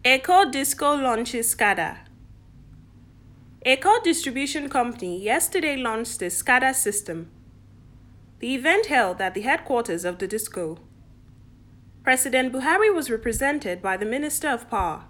Eco Disco launches SCADA. Eco Distribution Company yesterday launched the SCADA system. The event held at the headquarters of the Disco. President Buhari was represented by the Minister of Power.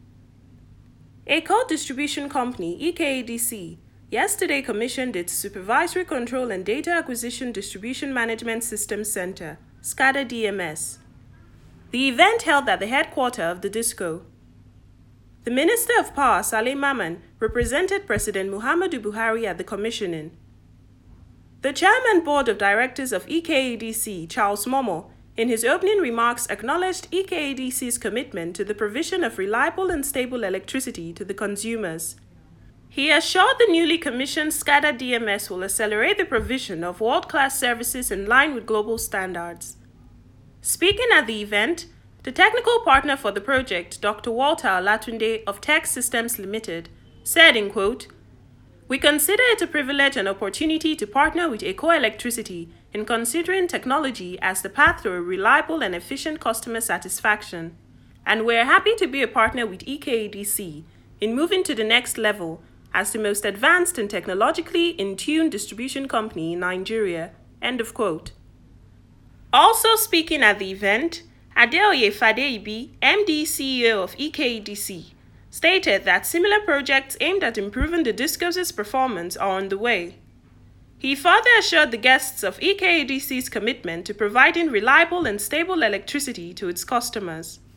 Eco Distribution Company (EKADC) yesterday commissioned its Supervisory Control and Data Acquisition Distribution Management Systems Center, SCADA DMS. The event held at the headquarters of the Disco. The Minister of Power, Saleh Maman, represented President Muhammadu Buhari at the commissioning. The Chairman Board of Directors of EKADC, Charles Momo, in his opening remarks acknowledged EKADC's commitment to the provision of reliable and stable electricity to the consumers. He assured the newly commissioned SCADA DMS will accelerate the provision of world-class services in line with global standards. Speaking at the event, the technical partner for the project, Dr. Walter Olatunde of Tech Systems Limited, said in quote, "We consider it a privilege and opportunity to partner with Eco Electricity in considering technology as the path to a reliable and efficient customer satisfaction, and we're happy to be a partner with EKADC in moving to the next level as the most advanced and technologically in-tune distribution company in Nigeria." End of quote. Also speaking at the event, Adeoye Fadeibi, MD CEO of EKADC, stated that similar projects aimed at improving the Disco's performance are on the way. He further assured the guests of EKADC's commitment to providing reliable and stable electricity to its customers.